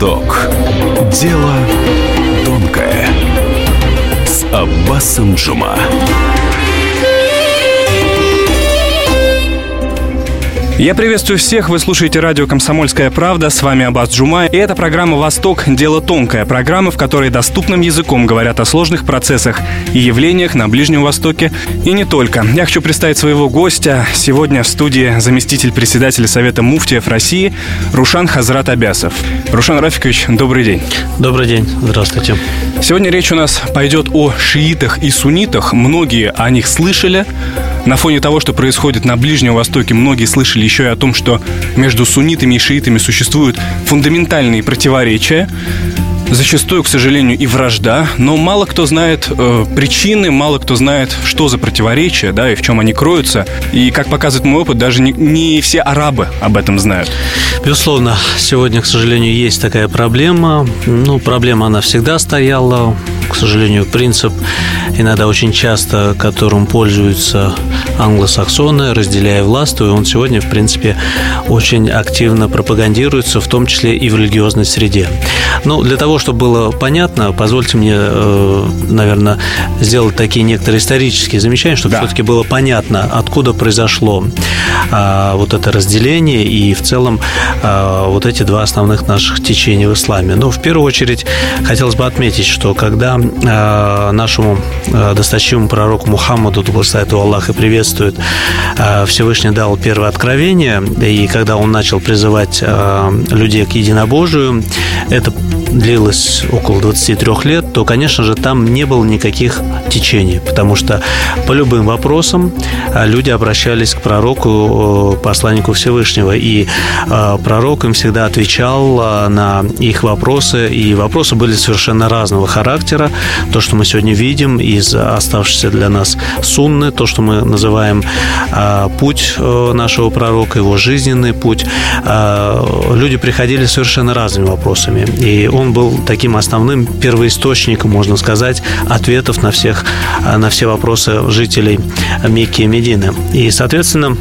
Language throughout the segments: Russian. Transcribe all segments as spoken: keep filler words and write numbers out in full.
Восток. Дело тонкое. С Аббасом Джума. Я приветствую всех, вы слушаете радио «Комсомольская правда», с вами Аббас Джума, и это программа «Восток. Дело тонкое», программа, в которой доступным языком говорят о сложных процессах и явлениях на Ближнем Востоке, и не только. Я хочу представить своего гостя. Сегодня в студии заместитель председателя Совета муфтиев России Рушан Хазрат Абясов. Рушан Рафикович, добрый день. Добрый день, здравствуйте. Сегодня речь у нас пойдет о шиитах и суннитах. Многие о них слышали. На фоне того, что происходит на Ближнем Востоке, многие слышали еще и о том, что между суннитами и шиитами существуют фундаментальные противоречия. Зачастую, к сожалению, и вражда, но мало кто знает э, причины, мало кто знает, что за противоречия, да, и в чем они кроются. И, как показывает мой опыт, даже не, не все арабы об этом знают. Безусловно, сегодня, к сожалению, есть такая проблема. Ну, проблема, она всегда стояла. К сожалению, принцип, иногда очень часто, которым пользуются англосаксоны, разделяя власть, и он сегодня, в принципе, очень активно пропагандируется, в том числе и в религиозной среде. Но для того, чтобы было понятно, позвольте мне, наверное, сделать такие некоторые исторические замечания, чтобы да. все-таки было понятно, откуда произошло вот это разделение и в целом вот эти два основных наших течения в исламе. Но в первую очередь хотелось бы отметить, что когда нашему досточтимому пророку Мухаммаду, да благословит его Аллах и приветствует, Всевышний дал первое откровение, и когда он начал призывать людей к единобожию, это длилось около двадцати трёх лет, то, конечно же, там не было никаких течений, потому что по любым вопросам люди обращались к пророку, посланнику Всевышнего, и пророк им всегда отвечал на их вопросы, и вопросы были совершенно разного характера. То, что мы сегодня видим из оставшейся для нас сунны, то, что мы называем путь нашего пророка, его жизненный путь, люди приходили с совершенно разными вопросами, и он был таким основным первоисточником, можно сказать, ответов на всех, на все вопросы жителей Мекки и Медины. И, соответственно,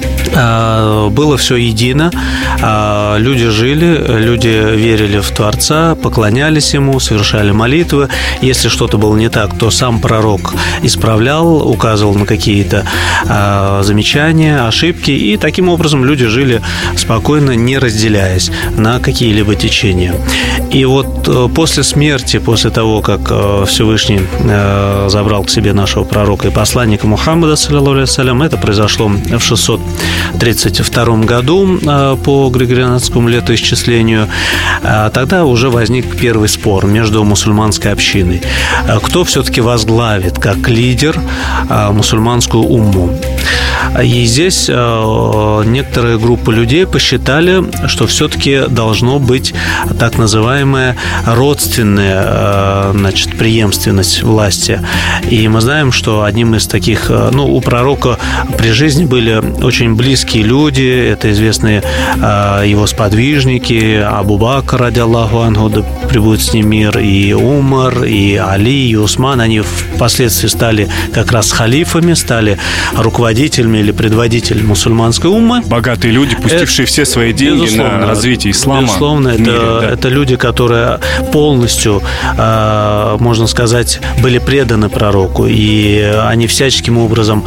было все едино, люди жили, люди верили в Творца, поклонялись Ему, совершали молитвы. Если что-то было не так, то сам пророк исправлял, указывал на какие-то замечания, ошибки, и таким образом люди жили спокойно, не разделяясь на какие-либо течения. И вот после смерти, после того, как Всевышний забрал к себе нашего пророка и посланника Мухаммада, саллаллаху алейхи ва саллям, это произошло в шестьсот тридцать втором году по григорианскому летоисчислению, тогда уже возник первый спор между мусульманской общиной. Кто все-таки возглавит как лидер мусульманскую умму? И здесь некоторые группы людей посчитали, что все-таки должно быть так называемая родственная, значит, преемственность власти. И мы знаем, что одним из таких, ну, у пророка при жизни были очень близкие люди, это известные его сподвижники, Абу Бакр, ради Аллаху анху, да пребудет с ним мир, и Умар, и Али, и Усман. Они впоследствии стали как раз халифами, стали руководителями или предводителями мусульманской уммы. Богатые люди, пустившие это, все свои деньги безусловно, на развитие ислама. Безусловно, это, мире, да. это люди, которые полностью, можно сказать, были преданы пророку, и они всяческим образом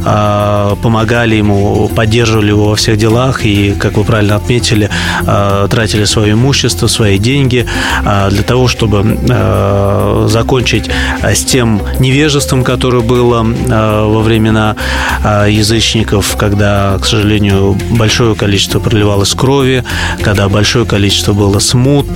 помогали ему, поддерживали его во всех делах, и, как вы правильно отметили, тратили свое имущество, свои деньги для того, чтобы закончить с тем невежеством, которое было во времена язычников, когда, к сожалению, большое количество проливалось крови, когда большое количество было смут,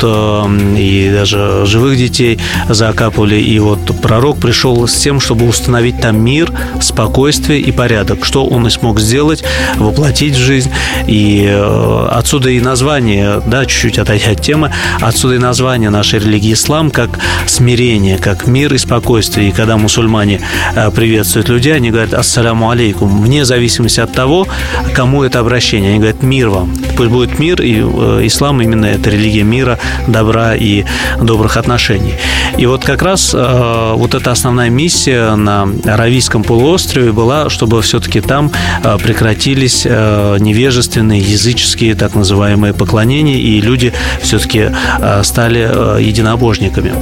и даже живых детей закапывали. И вот пророк пришел с тем, чтобы установить там мир, спокойствие и порядок. Что он и смог сделать, воплотить в жизнь. И отсюда и название, да, чуть-чуть отойдя от темы, отсюда и название нашей религии ислам как смирение, как мир и спокойствие. И когда мусульмане приветствуют людей, они говорят «Ассаляму алейкум», вне зависимости от того, кому это обращение. Они говорят «Мир вам». пусть будет мир, и ислам именно это религия мира, добра и добрых отношений. И вот как раз вот эта основная миссия на Аравийском полуострове была, чтобы все-таки там прекратились невежественные, языческие, так называемые поклонения, и люди все-таки стали единобожниками.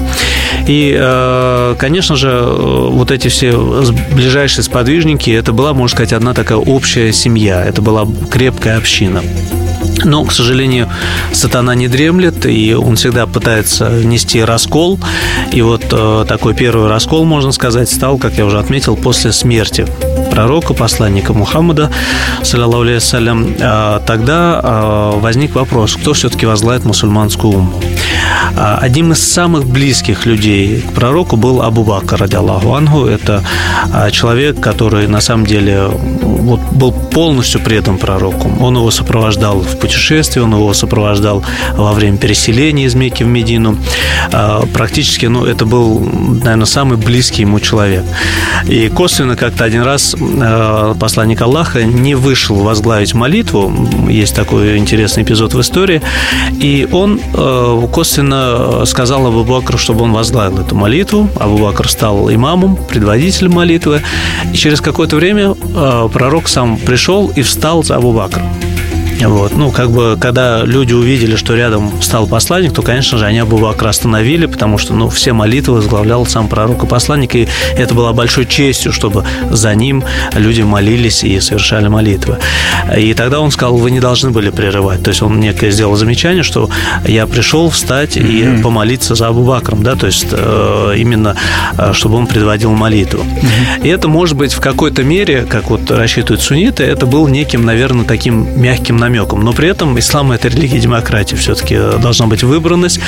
И, конечно же, вот эти все ближайшие сподвижники, это была, можно сказать, одна такая общая семья, это была крепкая община. Но, к сожалению, сатана не дремлет, и он всегда пытается нести раскол. И вот э, такой первый раскол, можно сказать, стал, как я уже отметил, после смерти пророка, посланника Мухаммада, саллаллаху алейхи вассалям. Э, тогда э, возник вопрос, кто все-таки возглавит мусульманскую умму. Э, одним из самых близких людей к пророку был Абу Бакр, радиаллаху анху. Это э, человек, который, на самом деле, вот, был полностью предан пророку. Он его сопровождал в путешествии, он его сопровождал во время переселения из Мекки в Медину. Практически, ну, это был, наверное, самый близкий ему человек. И косвенно как-то один раз посланник Аллаха не вышел возглавить молитву. Есть такой интересный эпизод в истории. И он косвенно сказал Абу Бакру, чтобы он возглавил эту молитву. Абу Бакр стал имамом, предводителем молитвы. И через какое-то время пророк сам пришел и встал за Абу Бакром. Вот. Ну, как бы, когда люди увидели, что рядом стал посланник, то, конечно же, они Абу Бакра остановили, потому что, ну, все молитвы возглавлял сам пророк и посланник, и это было большой честью, чтобы за ним люди молились и совершали молитвы. И тогда он сказал, вы не должны были прерывать. То есть он некое сделал замечание, что я пришел встать и mm-hmm. помолиться за Абу Бакром, да, то есть э, именно, чтобы он предводил молитву. Mm-hmm. И это, может быть, в какой-то мере, как вот рассчитывают сунниты, это был неким, наверное, таким мягким намеком. Но при этом ислам – это религия демократии. Все-таки должна быть выбранность,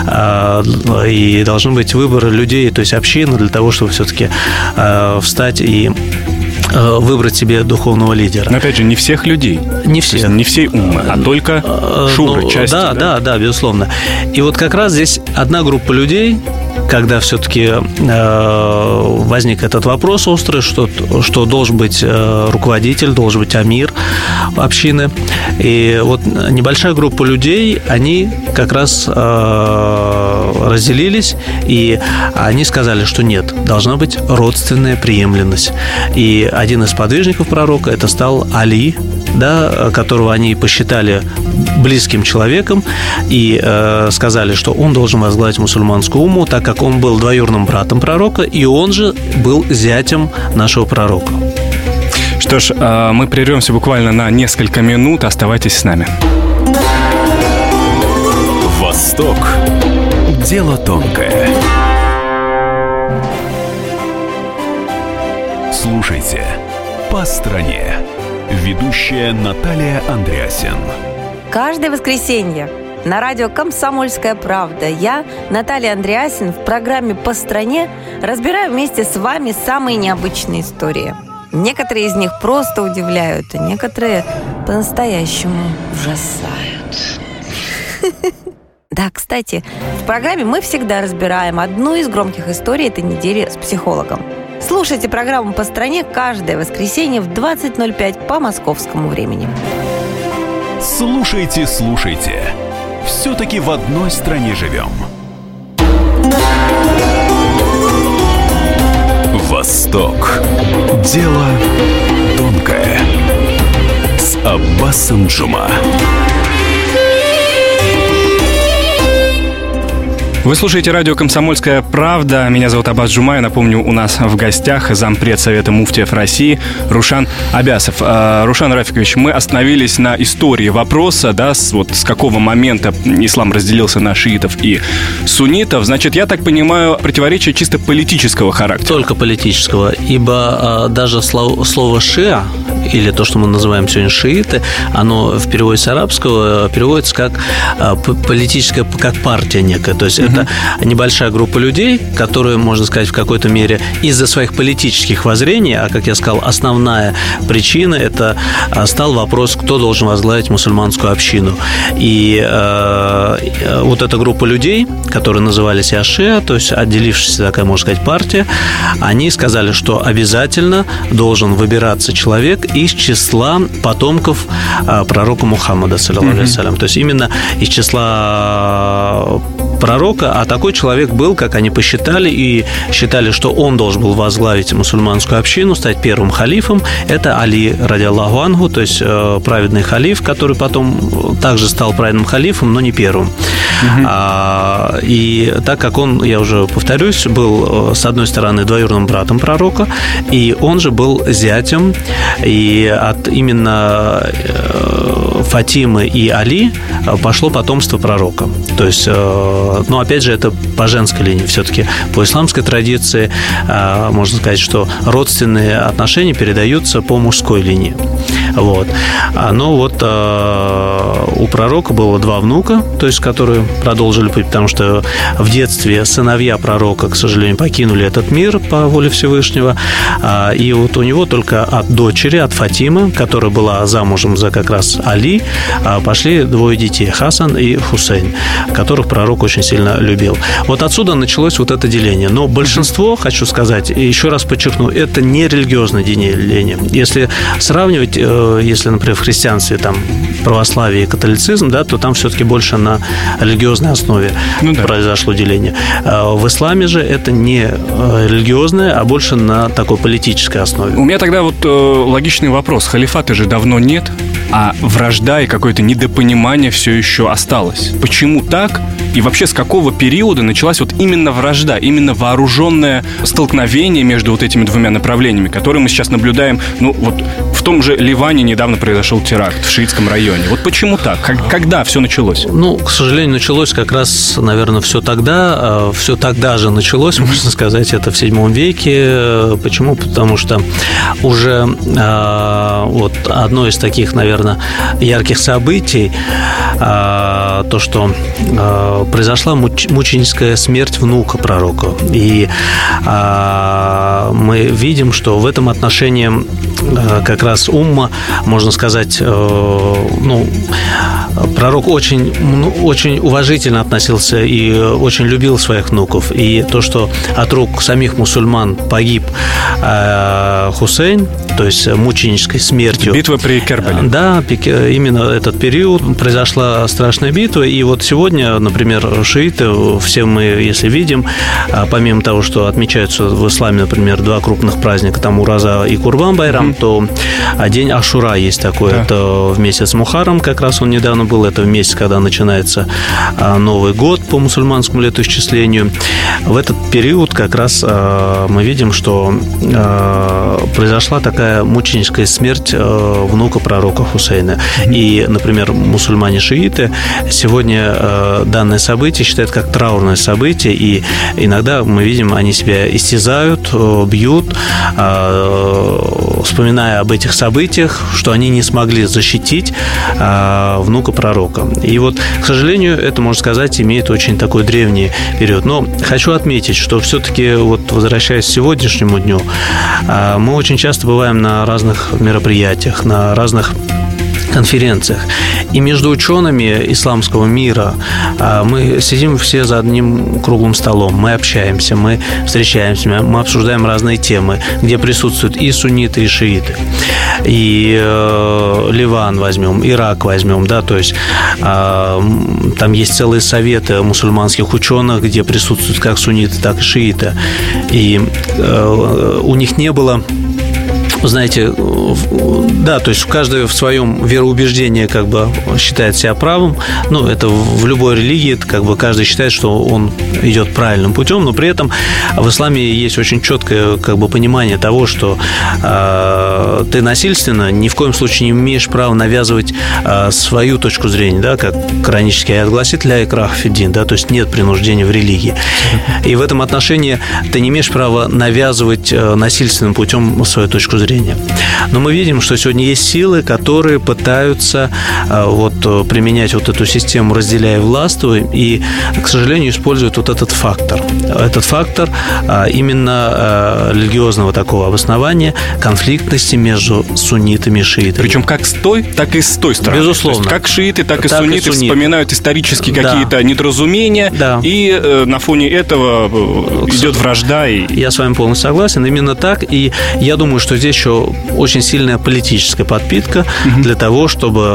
и должен быть выбор людей, то есть общины, для того, чтобы все-таки встать и выбрать себе духовного лидера. Но опять же, не всех людей. Не всех. Не всей уммы, а только шуры, ну, части. Да, да, да, да, безусловно. И вот как раз здесь одна группа людей, когда все-таки э, возник этот вопрос острый, что, что должен быть э, руководитель, должен быть амир общины. И вот небольшая группа людей, они как раз э, разделились, и они сказали, что нет, должна быть родственная преемственность. И один из подвижников пророка, это стал Али, да, которого они посчитали близким человеком и э, сказали, что он должен возглавить мусульманскую умму, так как он был двоюродным братом пророка, и он же был зятем нашего пророка. Что ж, э, мы прервемся буквально на несколько минут. Оставайтесь с нами. Восток. Дело тонкое. Слушайте «По стране». Ведущая Наталья Андреасен. Каждое воскресенье на радио «Комсомольская правда» я, Наталья Андреасен, в программе «По стране» разбираю вместе с вами самые необычные истории. Некоторые из них просто удивляют, а некоторые по-настоящему ужасают. Да, кстати, в программе мы всегда разбираем одну из громких историй этой недели с психологом. Слушайте программу «По стране» каждое воскресенье в двадцать ноль пять по московскому времени. Слушайте, слушайте. Все-таки в одной стране живем. Восток. Дело тонкое. С Аббасом Джума. Вы слушаете радио «Комсомольская правда». Меня зовут Аббас Джума. Я напомню, у нас в гостях зампред Совета муфтиев России Рушан Абясов. Рушан Рафикович, мы остановились на истории вопроса, да, с, вот, с какого момента ислам разделился на шиитов и суннитов. Значит, я так понимаю, противоречие чисто политического характера. Только политического, ибо а, даже слово, слово «шиа», или то, что мы называем сегодня шииты, оно в переводе с арабского переводится как а, политическая, как партия некая. То есть mm-hmm. это небольшая группа людей, которые, можно сказать, в какой-то мере из-за своих политических воззрений, а, как я сказал, основная причина – это стал вопрос, кто должен возглавить мусульманскую общину. И э, вот эта группа людей, которые назывались Ашия, то есть отделившаяся такая, можно сказать, партия, они сказали, что обязательно должен выбираться человек из числа потомков пророка Мухаммада, саллаллаху алейхи ва саллям. То есть именно из числа пророка, а такой человек был, как они посчитали, и считали, что он должен был возглавить мусульманскую общину, стать первым халифом. Это Али, ради Аллаху анху, то есть праведный халиф, который потом также стал праведным халифом, но не первым. Uh-huh. А, и так как он, я уже повторюсь, был, с одной стороны, двоюродным братом пророка, и он же был зятем, и от именно Фатимы и Али пошло потомство пророка. То есть, ну, опять же, это по женской линии. Все-таки по исламской традиции можно сказать, что родственные отношения передаются по мужской линии. Вот. Но вот у пророка было два внука, то есть, которые продолжили путь, потому что в детстве сыновья пророка, к сожалению, покинули этот мир по воле Всевышнего. И вот у него только от дочери, от Фатимы, которая была замужем за как раз Али, пошли двое детей, Хасан и Хусейн, которых пророк очень сильно любил. Вот отсюда началось вот это деление. Но большинство, хочу сказать, еще раз подчеркну, это не религиозное деление. Если сравнивать, если, например, в христианстве там православие и католицизм, да, то там все-таки больше на религиозной основе ну, да. произошло деление. В исламе же это не религиозное, а больше на такой политической основе. У меня тогда вот э, логичный вопрос. Халифата же давно нет, а вражда и какое-то недопонимание все еще осталось. Почему так? И вообще с какого периода началась вот именно вражда, именно вооруженное столкновение между вот этими двумя направлениями, которые мы сейчас наблюдаем, ну вот в том же Ливане недавно произошел теракт в шиитском районе. Вот почему так? Как, когда все началось? Ну, к сожалению, началось как раз, наверное, все тогда. Все тогда же началось, можно сказать, это в седьмом веке. Почему? Потому что уже вот одно из таких, наверное, ярких событий, то, что произошла мученическая смерть внука пророка. И мы видим, что в этом отношении как раз умма, можно сказать, ну, пророк очень, ну, очень уважительно относился и очень любил своих внуков. И то, что от рук самих мусульман погиб Хусейн, то есть мученической смертью. Битва при Кербеле. Да, именно этот период произошла страшная битва. И вот сегодня, например, шииты, все мы, если видим, помимо того, что отмечаются в исламе, например, два крупных праздника, там Ураза и Курбан-Байрам, mm-hmm. то день Ашура есть такой, да. Это в месяц Мухаррам, как раз он недавно был, это в месяц, когда начинается Новый год по мусульманскому летоисчислению. В этот период как раз мы видим, что произошла такая мученическая смерть внука пророка Хусейна. И, например, мусульмане-шииты сегодня данное событие считают как траурное событие, и иногда мы видим, они себя истязают, бьют, вспоминая об этих событиях, что они не смогли защитить внука пророка. И вот, к сожалению, это, можно сказать, имеет очень такой древний период. Но хочу отметить, что все-таки, вот, возвращаясь к сегодняшнему дню, мы очень часто бываем на разных мероприятиях, на разных конференциях. И между учеными исламского мира мы сидим все за одним круглым столом, мы общаемся, мы встречаемся, мы обсуждаем разные темы, где присутствуют и сунниты, и шииты. И э, Ливан возьмем, Ирак возьмем, да, то есть э, там есть целые советы мусульманских ученых, где присутствуют как сунниты, так и шииты. И э, у них не было, знаете, да, то есть каждый в своем вероубеждении как бы считает себя правым. Ну, это в любой религии, как бы каждый считает, что он идет правильным путем, но при этом в исламе есть очень четкое как бы понимание того, что э, ты насильственно ни в коем случае не имеешь права навязывать э, свою точку зрения, да, как коранический аят гласит: «Ля икраха фид-дин», да, то есть нет принуждения в религии. И в этом отношении ты не имеешь права навязывать э, насильственным путем свою точку зрения. Но мы видим, что сегодня есть силы, которые пытаются вот, применять вот эту систему «разделяй и властвуй», и, к сожалению, используют вот этот фактор. Этот фактор именно религиозного такого обоснования конфликтности между суннитами и шиитами. Причем как с той, так и с той стороны. Безусловно. Как шииты, так и так сунниты, и сунниты вспоминают исторически да. какие-то недоразумения, да. и э, на фоне этого идет вражда. И... Я с вами полностью согласен. Именно так. И я думаю, что здесь еще очень сильная политическая подпитка mm-hmm. для того,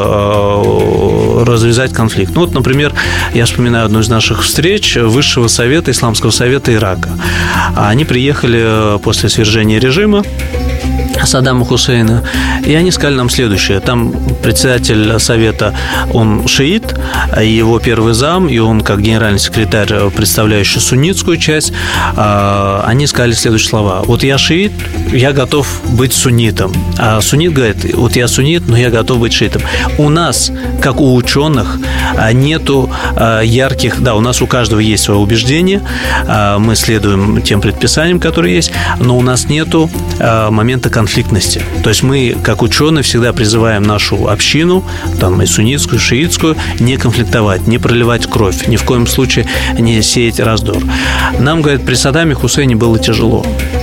чтобы развязать конфликт. Ну, вот, например, я вспоминаю одну из наших встреч Высшего совета, Исламского совета Ирака. Они приехали после свержения режима Саддама Хусейна, и они сказали нам следующее. Там председатель совета, он шиит, его первый зам, и он как генеральный секретарь, представляющий суннитскую часть, они сказали следующие слова. Вот я шиит, я готов быть суннитом. А суннит говорит, вот я суннит, но я готов быть шиитом. У нас, как у ученых, нету ярких, да, у нас у каждого есть свое убеждение, мы следуем тем предписаниям, которые есть, но у нас нету момента конфликта. конфликтности. То есть мы, как ученые, всегда призываем нашу общину, там и суннитскую, и шиитскую, не конфликтовать, не проливать кровь, ни в коем случае не сеять раздор. Нам, говорят, при Саддаме Хусейне было тяжело.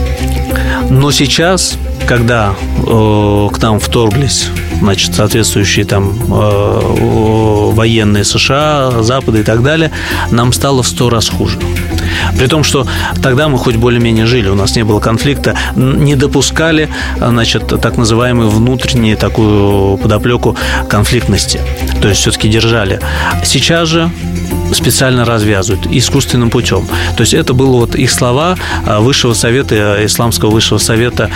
Но сейчас, когда э, к нам вторглись, значит, соответствующие там э, военные США, Запада и так далее, нам стало в сто раз хуже. При том, что тогда мы хоть более-менее жили, у нас не было конфликта, не допускали, значит, так называемую внутреннюю такую подоплеку конфликтности. То есть все-таки держали. Сейчас же специально развязывают искусственным путем. То есть это было вот их слова Высшего совета, Исламского Высшего совета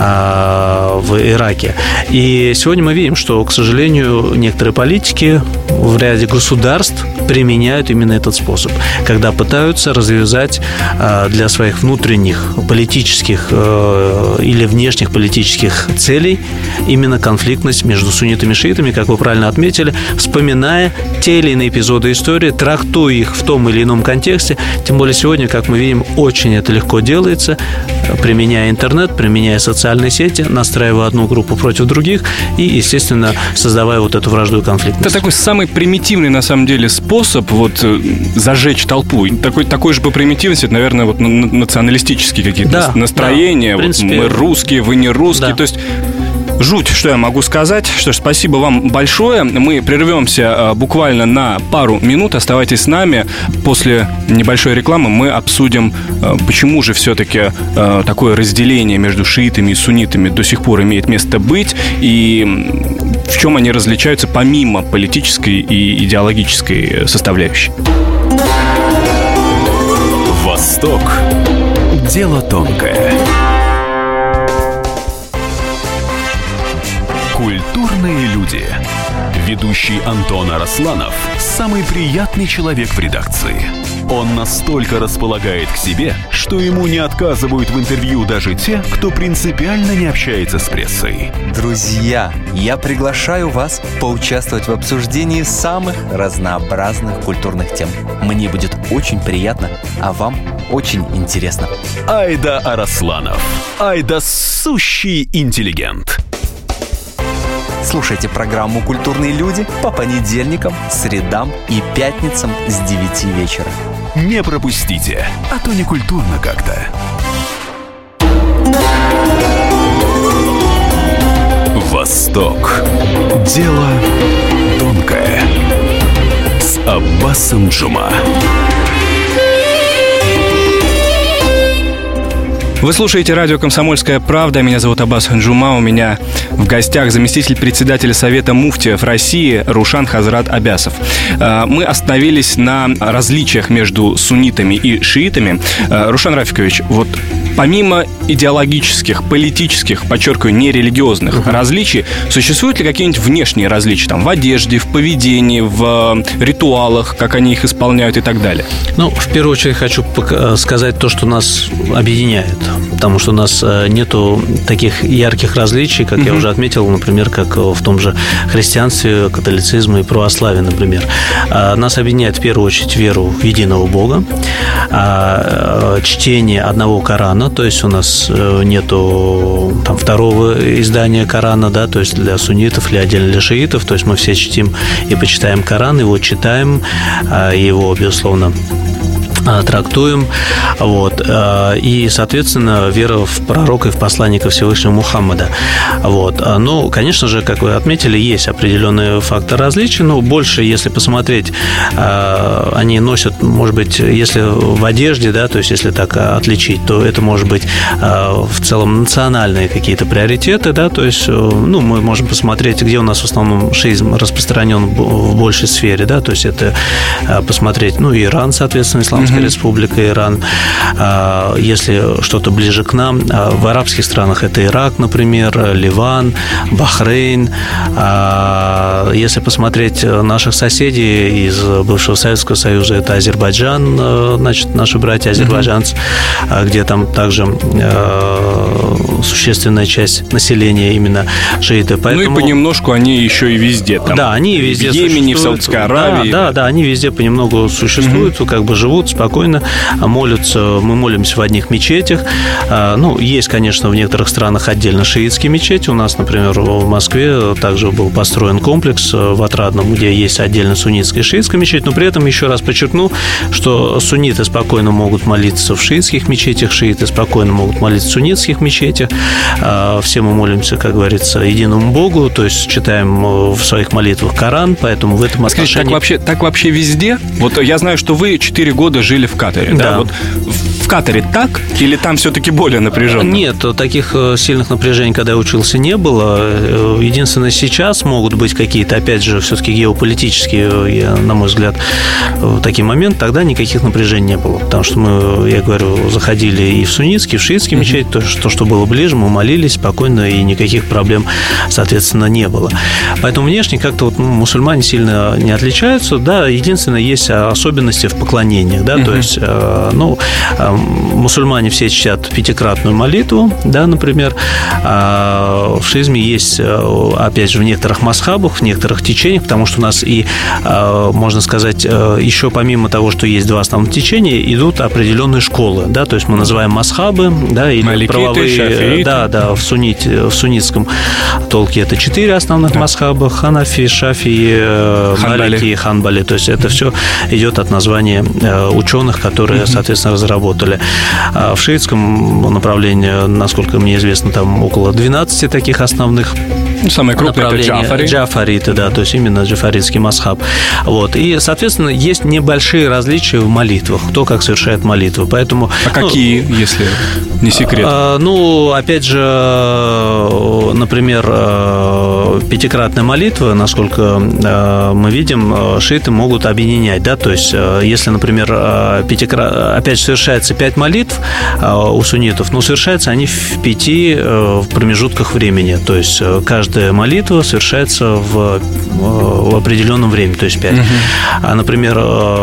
в Ираке. И сегодня мы видим, что, к сожалению, некоторые политики в ряде государств применяют именно этот способ, когда пытаются развязать для своих внутренних политических или внешних политических целей именно конфликтность между суннитами и шиитами, как вы правильно отметили, вспоминая те или иные эпизоды истории, трактуя их в том или ином контексте. Тем более сегодня, как мы видим, очень это легко делается, применяя интернет, применяя социальные сети, настраивая одну группу против других и, естественно, создавая вот эту вражду и конфликтность. Это такой самый примитивный, на самом деле, способ вот зажечь толпу. Такой, такой же по примитивности, это, наверное, вот националистические какие-то да, настроения. Да, вот мы русские, вы не русские. Да. То есть жуть, что я могу сказать. Что ж, спасибо вам большое. Мы прервемся буквально на пару минут. Оставайтесь с нами. После небольшой рекламы мы обсудим, почему же все-таки такое разделение между шиитами и суннитами до сих пор имеет место быть, и в чем они различаются помимо политической и идеологической составляющей. Восток. Дело тонкое. Культурные люди. Ведущий Антон Арасланов – самый приятный человек в редакции. Он настолько располагает к себе, что ему не отказывают в интервью даже те, кто принципиально не общается с прессой. Друзья, я приглашаю вас поучаствовать в обсуждении самых разнообразных культурных тем. Мне будет очень приятно, а вам очень интересно. Айда Арасланов. Айда сущий интеллигент. Слушайте программу «Культурные люди» по понедельникам, средам и пятницам с девяти вечера. Не пропустите, а то не культурно как-то. Восток. Дело тонкое. С Аббасом Джума. Вы слушаете радио «Комсомольская правда». Меня зовут Аббас Джума. У меня в гостях заместитель председателя Совета муфтиев России Рушан Хазрат Абясов. Мы остановились на различиях между суннитами и шиитами. Рушан Рафикович, вот помимо идеологических, политических, подчеркиваю, нерелигиозных uh-huh. различий, существуют ли какие-нибудь внешние различия там, в одежде, в поведении, в ритуалах, как они их исполняют и так далее? Ну, в первую очередь хочу сказать то, что нас объединяет, потому что у нас нету таких ярких различий, как uh-huh. я уже отметил, например, как в том же христианстве, католицизме и православии, например. Нас объединяет в первую очередь веру в единого Бога, чтение одного Корана, то есть у нас нету там второго издания Корана, да, то есть для суннитов или отдельно для шиитов, то есть мы все чтим и почитаем Коран, его читаем, его, безусловно, трактуем. Вот. И, соответственно, вера в пророка и в посланника Всевышнего Мухаммада. Вот. Ну, конечно же, как вы отметили, есть определенные факторы различия, но больше, если посмотреть, они носят, может быть, если в одежде, да, то есть если так отличить, то это может быть в целом национальные какие-то приоритеты, да, то есть, ну, мы можем посмотреть, где у нас в основном шиизм распространен в большей сфере, да, то есть это посмотреть, ну, Иран, соответственно, Исламская mm-hmm. республика Иран. Если что-то ближе к нам, в арабских странах это Ирак, например, Ливан, Бахрейн. Если посмотреть наших соседей из бывшего Советского Союза, это Азербайджан, значит, наши братья азербайджанцы, mm-hmm. где там также существенная часть населения именно шииты. Поэтому... Ну и понемножку они еще и везде. Там, да, они везде в Йемене, в Саудовской Аравии. Да, да, да, они везде понемногу существуют, mm-hmm. как бы живут спокойно, молятся. Мы молимся в одних мечетях. Ну, есть, конечно, в некоторых странах отдельно шиитские мечети. У нас, например, в Москве также был построен комплекс в Отрадном, где есть отдельно суннитская и шиитская мечеть. Но при этом еще раз подчеркну, что сунниты спокойно могут молиться в шиитских мечетях, шииты спокойно могут молиться в суннитских мечетях. Все мы молимся, как говорится, единому Богу, то есть читаем в своих молитвах Коран, поэтому в этом отношении... Скажите, так вообще, так вообще везде? Вот я знаю, что вы четыре года жили в Катаре, да? Да. Вот в Катаре так? Или там все-таки более напряженно? Нет, таких сильных напряжений, когда я учился, не было. Единственное, сейчас могут быть какие-то, опять же, все-таки геополитические, на мой взгляд, такие моменты. Тогда никаких напряжений не было, потому что мы, я говорю, заходили и в суннитские, и в шиитские mm-hmm. мечети, то, что, что было ближе, мы молились спокойно, и никаких проблем, соответственно, не было. Поэтому внешне как-то вот, ну, мусульмане сильно не отличаются. Да, единственное, есть особенности в поклонениях, да, mm-hmm. то есть, ну, мусульмане все чтят пятикратную молитву, да, например. В шиизме есть, опять же, в некоторых масхабах, в некоторых течениях, потому что у нас и, можно сказать, еще помимо того, что есть два основных течения, идут определенные школы, да, то есть мы называем масхабы, да, или маликиты, правовые, шафииты. да, да, в сунните, в суннитском толке это четыре основных да. масхаба: ханафи, шафии, малики и ханбали, то есть это все идет от названия ученых, которые, соответственно, разработали. В шиитском направлении, насколько мне известно, там около двенадцати таких основных. Самое крупное это Джафари. Джафариты, да, то есть именно джафаритский масхаб. Вот. И, соответственно, есть небольшие различия в молитвах, кто как совершает молитву. Поэтому, а ну, какие, если не секрет? А, ну, опять же, например, пятикратная молитва, насколько мы видим, шииты могут объединять, да, то есть если, например, пятикра... опять же, совершается пять молитв у суннитов, но совершаются они в пяти промежутках времени, то есть каждый молитва совершается в, в определенном времени, то есть пять. Uh-huh. А, например,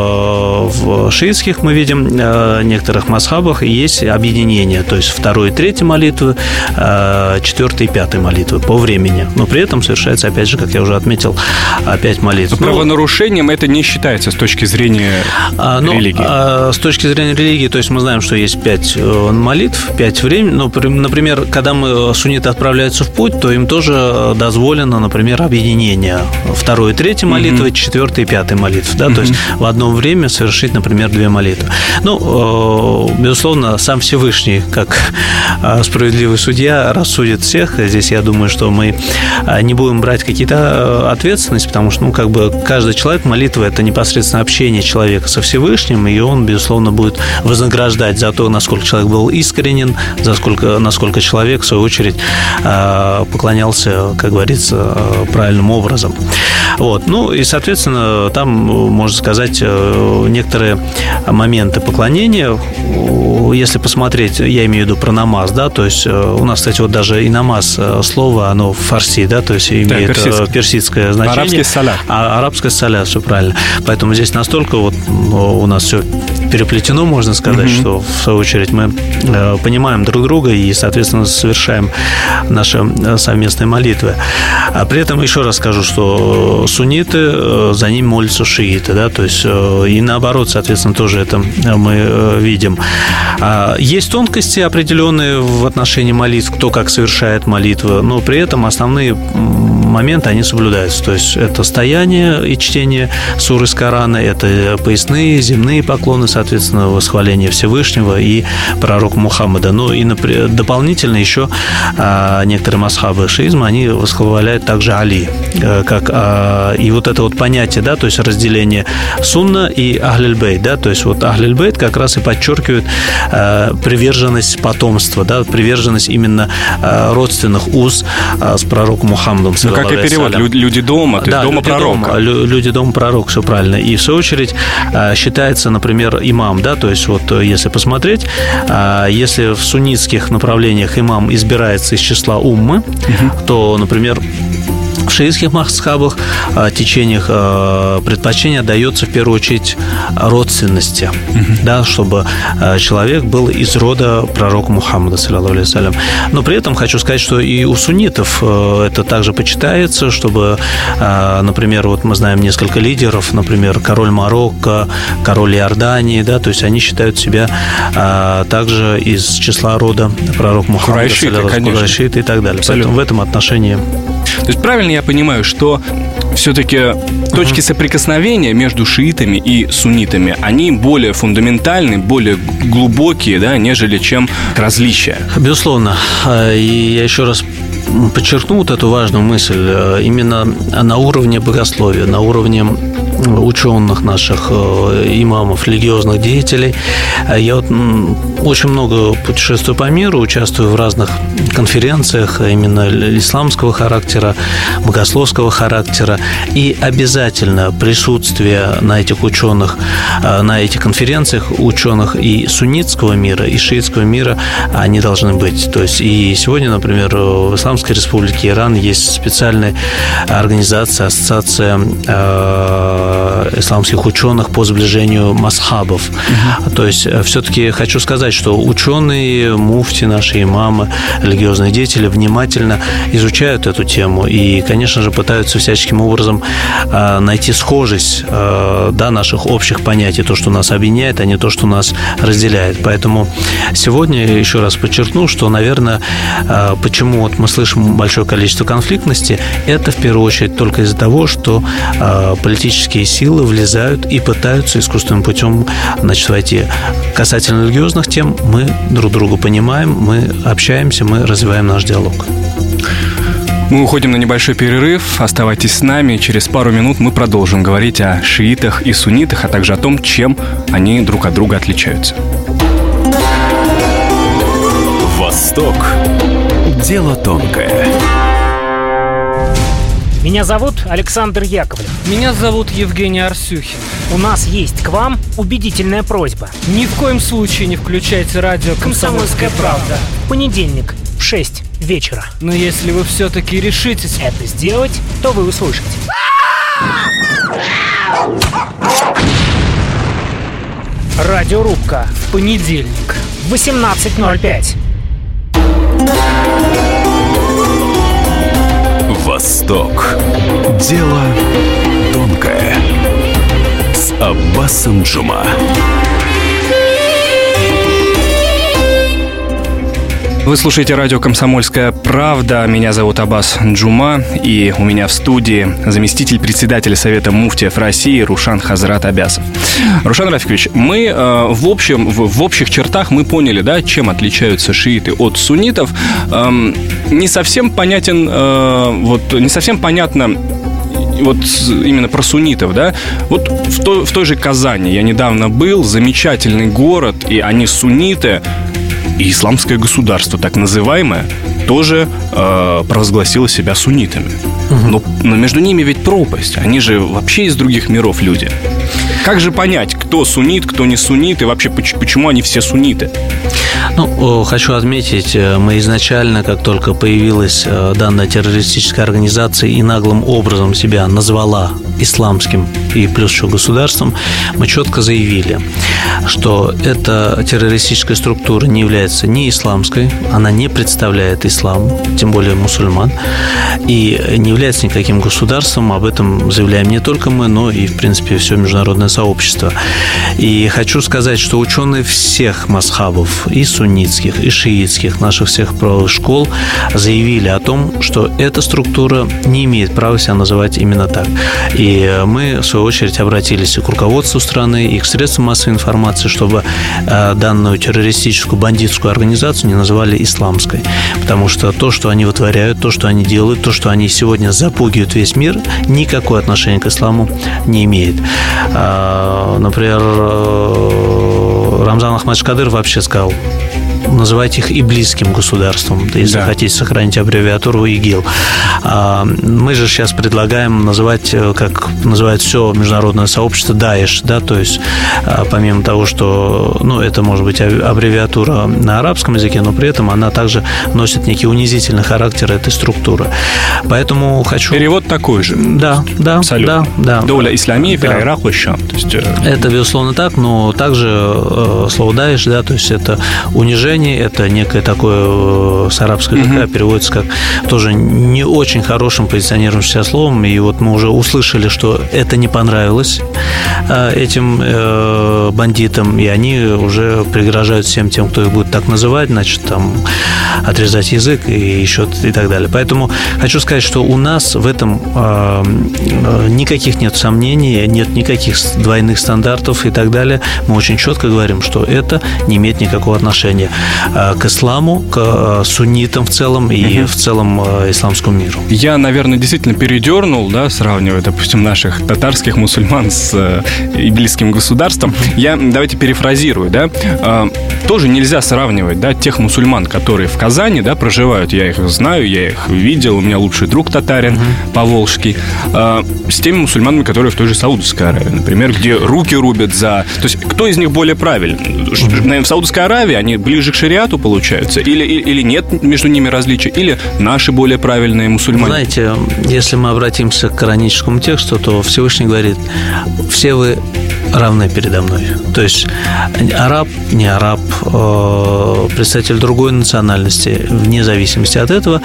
в шиитских мы видим в некоторых масхабах есть объединение, то есть второй и третьей молитвы, четвертой и пятой молитвы по времени. Но при этом совершается, опять же, как я уже отметил, пять молитв. Но правонарушением это не считается с точки зрения а, ну, религии? А, с точки зрения религии, то есть мы знаем, что есть пять молитв, пять времени. Ну, например, когда мы сунниты отправляются в путь, то им тоже дозволено, например, объединение второй и третьей молитвы, mm-hmm. четвертой и пятой молитвы, да, mm-hmm. то есть в одно время совершить, например, две молитвы. Ну, безусловно, сам Всевышний, как справедливый судья, рассудит всех. Здесь я думаю, что мы не будем брать какие-то ответственности, потому что, ну, как бы каждый человек, молитва – это непосредственно общение человека со Всевышним, и он, безусловно, будет вознаграждать за то, насколько человек был искренен, за сколько, насколько человек, в свою очередь, поклонялся, как говорится, правильным образом. Вот. Ну и, соответственно, там, можно сказать, некоторые моменты поклонения. Если посмотреть, я имею в виду про намаз, да, то есть у нас, кстати, вот даже и намаз, слово, оно в фарси, да, то есть имеет да, персидское. персидское значение. Арабский салят. А, арабское салят, все правильно. Поэтому здесь настолько вот у нас все переплетено, можно сказать, mm-hmm. что, в свою очередь, мы понимаем друг друга и, соответственно, совершаем наши совместные молитвы. А при этом еще раз скажу, что сунниты, за ним молятся шииты, да, то есть и наоборот, соответственно, тоже это мы видим. Есть тонкости определенные в отношении молитв, кто как совершает молитвы, но при этом основные моменты, они соблюдаются. То есть это стояние и чтение сур из Корана, это поясные, земные поклоны, соответственно, восхваление Всевышнего и пророка Мухаммада. Ну и дополнительно еще некоторые масхабы шиизма, они восхваляют также Али. Как, и вот это вот понятие, да, то есть разделение сунна и ахль-бейт, да, то есть вот ахль-бейт как раз и подчеркивает приверженность потомства, да, приверженность именно родственных уз с пророком Мухаммадом. Ну, как и перевод, люди дома, то да, есть дома люди пророка. Дома, люди дома пророка, все правильно. И в свою очередь считается, например, имам, да, то есть вот если посмотреть, если в суннитских направлениях имам избирается из числа уммы, угу. то, например, в шиитских масхабах, течениях предпочтение отдается в первую очередь родственности, uh-huh. да, чтобы человек был из рода пророка Мухаммада, саллаллаху алейхи ва саллям. Но при этом хочу сказать, что и у суннитов это также почитается, чтобы, например, вот мы знаем несколько лидеров, например, король Марокко, король Иордании, да, то есть они считают себя также из числа рода пророка Мухаммада, курайшиты и так далее. Абсолютно. Поэтому в этом отношении... То есть правильно я понимаю, что все-таки точки соприкосновения между шиитами и суннитами, они более фундаментальны, более глубокие, да, нежели чем различия? Безусловно. И я еще раз подчеркну вот эту важную мысль. Именно на уровне богословия, на уровне ученых наших, имамов, религиозных деятелей. Я вот очень много путешествую по миру, участвую в разных конференциях именно исламского характера, богословского характера. И обязательно присутствие на этих ученых, на этих конференциях ученых и суннитского мира, и шиитского мира, они должны быть. То есть и сегодня, например, в Исламской Республике Иран есть специальная организация, ассоциация исламских ученых по сближению масхабов. Uh-huh. То есть все-таки хочу сказать, что ученые, муфти, наши имамы, религиозные деятели внимательно изучают эту тему и, конечно же, пытаются всяческим образом найти схожесть, да, наших общих понятий, то, что нас объединяет, а не то, что нас разделяет. Поэтому сегодня еще раз подчеркну, что, наверное, почему вот мы слышим большое количество конфликтности, это в первую очередь только из-за того, что политические силы влезают и пытаются искусственным путем, значит, войти. Касательно религиозных тем, мы друг друга понимаем, мы общаемся, мы развиваем наш диалог. Мы уходим на небольшой перерыв. Оставайтесь с нами. Через пару минут мы продолжим говорить о шиитах и суннитах, а также о том, чем они друг от друга отличаются. Восток. Дело тонкое. Меня зовут Александр Яковлев. Меня зовут Евгений Арсюхин. У нас есть к вам убедительная просьба. Ни в коем случае не включайте радио «Комсомольская правда». В понедельник в шесть вечера. Но если вы все-таки решитесь это сделать, то вы услышите. Радиорубка. В понедельник. В восемнадцать ноль пять. Восток. Дело тонкое. С Аббасом Джума. Вы слушаете радио «Комсомольская правда». Меня зовут Аббас Джума. И у меня в студии заместитель председателя Совета муфтиев России Рушан Хазрат Абясов. Рушан Рафикович, мы э, в, общем, в, в общих чертах мы поняли, да, чем отличаются шииты от суннитов. Эм, не совсем понятен, э, вот, не совсем понятно вот именно про суннитов, да. Вот в той, в той же Казани я недавно был, замечательный город, и они сунниты. И исламское государство, так называемое, тоже э, провозгласило себя суннитами. Угу. Но, но между ними ведь пропасть. Они же вообще из других миров люди. Как же понять, кто суннит, кто не суннит, и вообще почему они все сунниты? Ну, хочу отметить, мы изначально, как только появилась данная террористическая организация и наглым образом себя назвала исламским и плюс еще государством, мы четко заявили, что эта террористическая структура не является ни исламской, она не представляет ислам, тем более мусульман, и не является никаким государством. Об этом заявляем не только мы, но и, в принципе, все международное сообщество. И хочу сказать, что ученые всех масхабов, и суннитских, и шиитских, наших всех правовых школ, заявили о том, что эта структура не имеет права себя называть именно так. И мы, в свою свою очередь, обратились и к руководству страны, и к средствам массовой информации, чтобы данную террористическую бандитскую организацию не называли исламской. Потому что то, что они вытворяют, то, что они делают, то, что они сегодня запугивают весь мир, никакое отношение к исламу не имеет. Например, Рамзан Ахмадович Кадыров вообще сказал: называйте их иблисским государством, если да. хотите сохранить аббревиатуру ИГИЛ. Мы же сейчас предлагаем называть, как называет все международное сообщество, Даиш, да, то есть помимо того, что, ну, это может быть аббревиатура на арабском языке, но при этом она также носит некий унизительный характер этой структуры. Поэтому хочу... Перевод такой же. Да, да, абсолютно. да, да. Доля исламии, да. Ирак, еще. То есть... Это, безусловно, так, но также э, слово Даиш, да, то есть это унижение, это некое такое с арабского языка mm-hmm. переводится как тоже не очень хорошим позиционирующимся словом, и вот мы уже услышали, что это не понравилось э, этим э, бандитам, и они уже пригрожают всем тем, кто их будет так называть, значит, там, отрезать язык и еще и так далее. Поэтому хочу сказать, что у нас в этом э, никаких нет сомнений, нет никаких двойных стандартов и так далее. Мы очень четко говорим, что это не имеет никакого отношения к исламу, к суннитам в целом и угу. в целом исламскому миру. Я, наверное, действительно передернул, да, сравнивая, допустим, наших татарских мусульман с иблисским государством. Я, давайте перефразирую, да, тоже нельзя сравнивать, да, тех мусульман, которые в Казани, да, проживают, я их знаю, я их видел, у меня лучший друг татарин, угу. поволжский, с теми мусульманами, которые в той же Саудовской Аравии, например, где руки рубят за... То есть, кто из них более правильный? Наверное, в Саудовской Аравии они ближе к шариату получаются? Или, или нет между ними различий? Или наши более правильные мусульмане? Знаете, если мы обратимся к кораническому тексту, то Всевышний говорит: все вы равны передо мной. То есть араб, не араб, представитель другой национальности, вне зависимости от этого,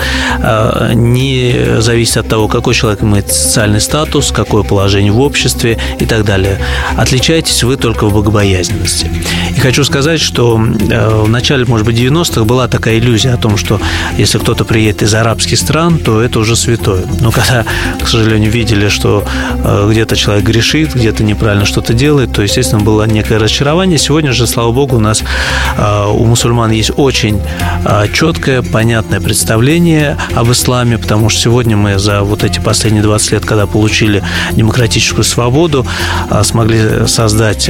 не зависит от того, какой человек имеет социальный статус, какое положение в обществе и так далее. Отличаетесь вы только в богобоязненности. И хочу сказать, что в начале, может быть, девяностых была такая иллюзия о том, что если кто-то приедет из арабских стран, то это уже святое. Но когда, к сожалению, видели, что где-то человек грешит, где-то неправильно что-то делает, то, естественно, было некое разочарование. Сегодня же, слава богу, у нас у мусульман есть очень четкое, понятное представление об исламе, потому что сегодня мы за вот эти последние двадцать лет, когда получили демократическую свободу, смогли создать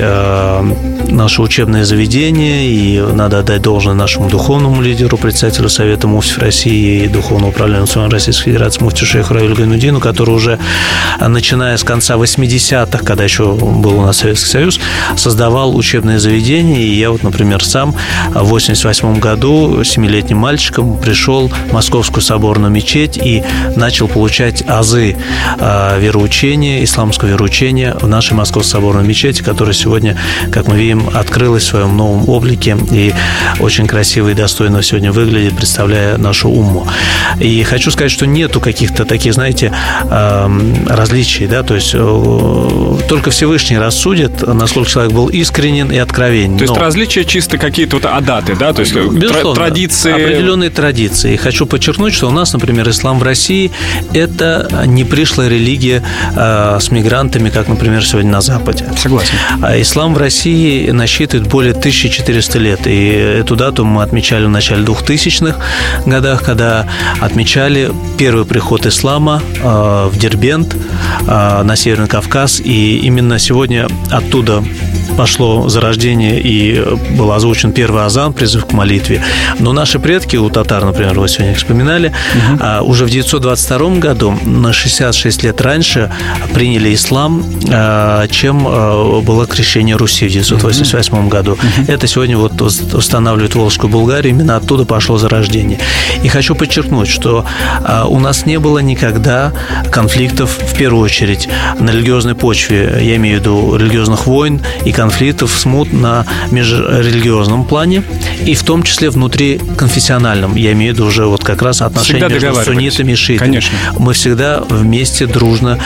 наше учебное заведение, и надо отдать должное нашему духовному лидеру, председателю Совета муфтиев России и духовному управлению Национальной Российской Федерации муфтию шейху Равилю Гайнуддину, который уже, начиная с конца восьмидесятых, когда еще был у нас Советский Союз, создавал учебное заведение. И я вот, например, сам в восемьдесят восьмом году семилетним мальчиком пришел в Московскую соборную мечеть и начал получать азы вероучения, исламского вероучения в нашей Московской соборной мечети, которая сегодня, как мы видим, открылась в своем новом облике и очень красиво и достойно сегодня выглядит, представляя нашу умму. И хочу сказать, что нету каких-то таких, знаете, различий, да, то есть только Всевышний рассудит, насколько человек был искренен и откровенен. То есть Но... различия чисто какие-то вот адаты, да, то есть безусловно, традиции. Определенные традиции. И хочу подчеркнуть, что у нас, например, ислам в России – это не пришлая религия э, с мигрантами, как, например, сегодня на Западе. Согласен. А ислам в России насчитывает более тысяча четыреста лет. И эту дату мы отмечали в начале двухтысячных годах, когда отмечали первый приход ислама э, в Дербент, э, на Северный Кавказ. И именно сегодня оттуда пошло зарождение и был озвучен первый азан, призыв к молитве. Но наши предки, у татар, например, вы сегодня их вспоминали, угу. а, уже в девятьсот двадцать втором году, на шестьдесят шесть лет раньше, приняли ислам, а, чем а, было крещение Руси в девятьсот восемьдесят восьмом году. Угу. Это сегодня вот устанавливает Волжскую Булгарию, именно оттуда пошло зарождение. И хочу подчеркнуть, что а, у нас не было никогда конфликтов, в первую очередь, на религиозной почве, я имею в виду религиозных войн и конфликтов, смут на межрелигиозном плане, и в том числе внутриконфессиональном. Я имею в виду уже вот как раз отношения между суннитами и шиитами. Конечно. Мы всегда вместе, дружно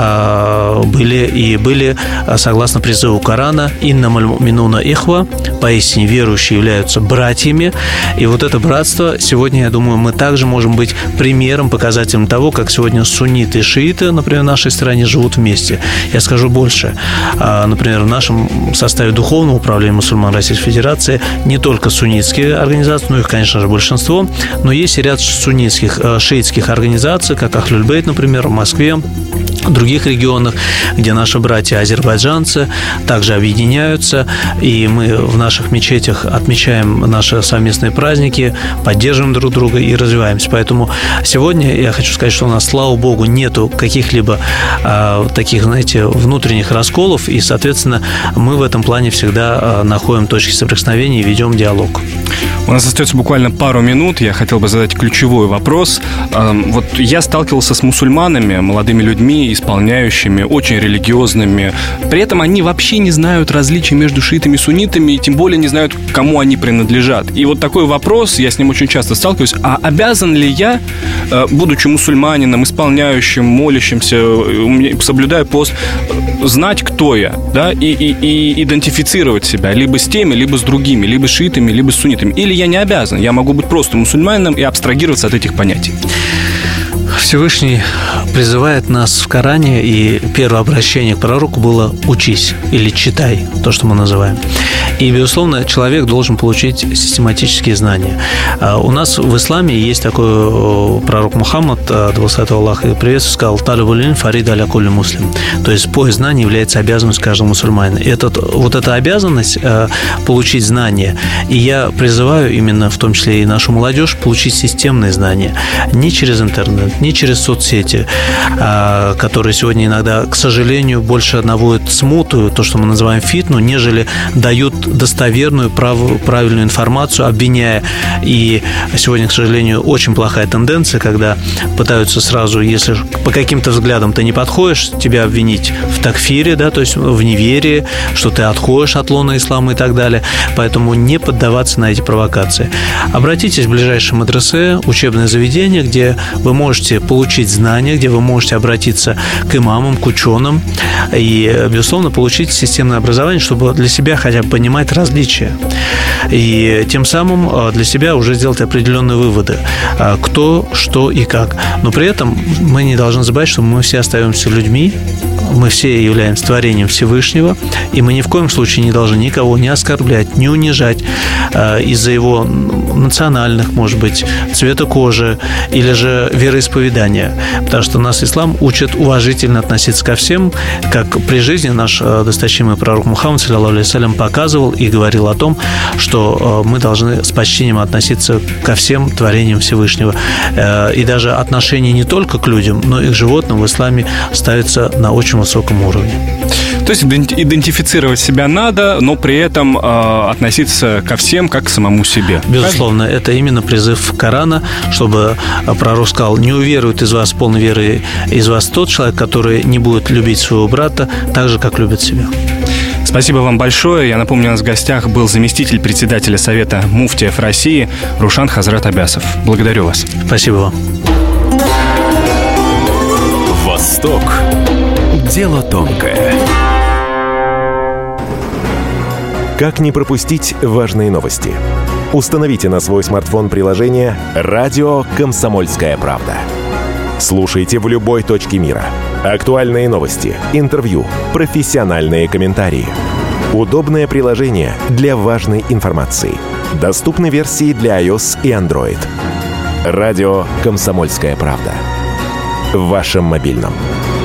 э, были и были, согласно призыву Корана, «Иннамаль му'минуна ихва», поистине верующие являются братьями. И вот это братство сегодня, я думаю, мы также можем быть примером, показателем того, как сегодня сунниты и шииты, например, в нашей стране живут вместе. Я скажу больше. Например, в нашем составе духовного управления мусульман Российской Федерации не только суннитские организации, но их, конечно же, большинство, но есть и ряд суннитских, шиитских организаций, как Ахлюль Бейт, например, в Москве, в других регионах, где наши братья-азербайджанцы также объединяются, и мы в наших мечетях отмечаем наши совместные праздники, поддерживаем друг друга и развиваемся. Поэтому сегодня я хочу сказать, что у нас, слава богу, нету каких-либо а, таких, знаете, внутренних расколов, и, соответственно, мы в этом плане всегда а, находим точки соприкосновения и ведем диалог. У нас остается буквально пару минут. Я хотел бы задать ключевой вопрос. Вот я сталкивался с мусульманами, молодыми людьми, исполняющими, очень религиозными. При этом они вообще не знают различий между шиитами и суннитами, и тем более не знают, к кому они принадлежат. И вот такой вопрос, я с ним очень часто сталкиваюсь. А обязан ли я, будучи мусульманином, исполняющим, молящимся, соблюдая пост, знать, кто я, да, и, и, и идентифицировать себя либо с теми, либо с другими, либо с шиитами, либо с суннитами? Или я не обязан? Я могу быть просто мусульманином и абстрагироваться от этих понятий. Всевышний призывает нас в Коране, и первое обращение к пророку было «учись» или «читай», то, что мы называем. И, безусловно, человек должен получить систематические знания. У нас в исламе есть такой пророк Мухаммад, да благословит Аллах и приветствует, сказал: «Талибуль илм фарида аля кулли муслим». То есть поиск знаний является обязанностью каждого мусульманина. И этот, вот эта обязанность получить знания, и я призываю именно, в том числе и нашу молодежь, получить системные знания. Не через интернет, не через соцсети, которые сегодня иногда, к сожалению, больше наводят смуту, то, что мы называем фитну, нежели дают достоверную, прав, правильную информацию, обвиняя. И сегодня, к сожалению, очень плохая тенденция, когда пытаются сразу, если по каким-то взглядам ты не подходишь, тебя обвинить в такфире, да, то есть в неверии, что ты отходишь от лона ислама и так далее. Поэтому не поддаваться на эти провокации. Обратитесь в ближайшие мадресе, учебное заведение, где вы можете получить знания, где вы можете обратиться к имамам, к ученым и, безусловно, получить системное образование, чтобы для себя хотя бы понимать различия. И тем самым для себя уже сделать определенные выводы, кто, что и как. Но при этом мы не должны забывать, что мы все остаемся людьми, мы все являемся творением Всевышнего, и мы ни в коем случае не должны никого не оскорблять, не унижать э, из-за его национальных, может быть, цвета кожи или же вероисповедания. Потому что нас ислам учит уважительно относиться ко всем, как при жизни наш э, досточтимый пророк Мухаммад, саллаллаху алейхи ва саллям, показывал и говорил о том, что э, мы должны с почтением относиться ко всем творениям Всевышнего. Э, и даже отношение не только к людям, но и к животным в исламе ставится на очень высоком уровне. То есть идентифицировать себя надо, но при этом э, относиться ко всем как к самому себе. Безусловно, правильно? Это именно призыв Корана, чтобы пророк сказал: не уверует из вас полной веры из вас тот человек, который не будет любить своего брата так же, как любит себя. Спасибо вам большое. Я напомню, у нас в гостях был заместитель председателя Совета муфтиев России Рушан Хазрат Абясов. Благодарю вас. Спасибо вам. Восток. Дело тонкое. Как не пропустить важные новости? Установите на свой смартфон приложение «Радио Комсомольская правда». Слушайте в любой точке мира. Актуальные новости, интервью, профессиональные комментарии. Удобное приложение для важной информации. Доступны версии для iOS и Android. «Радио Комсомольская правда». В вашем мобильном.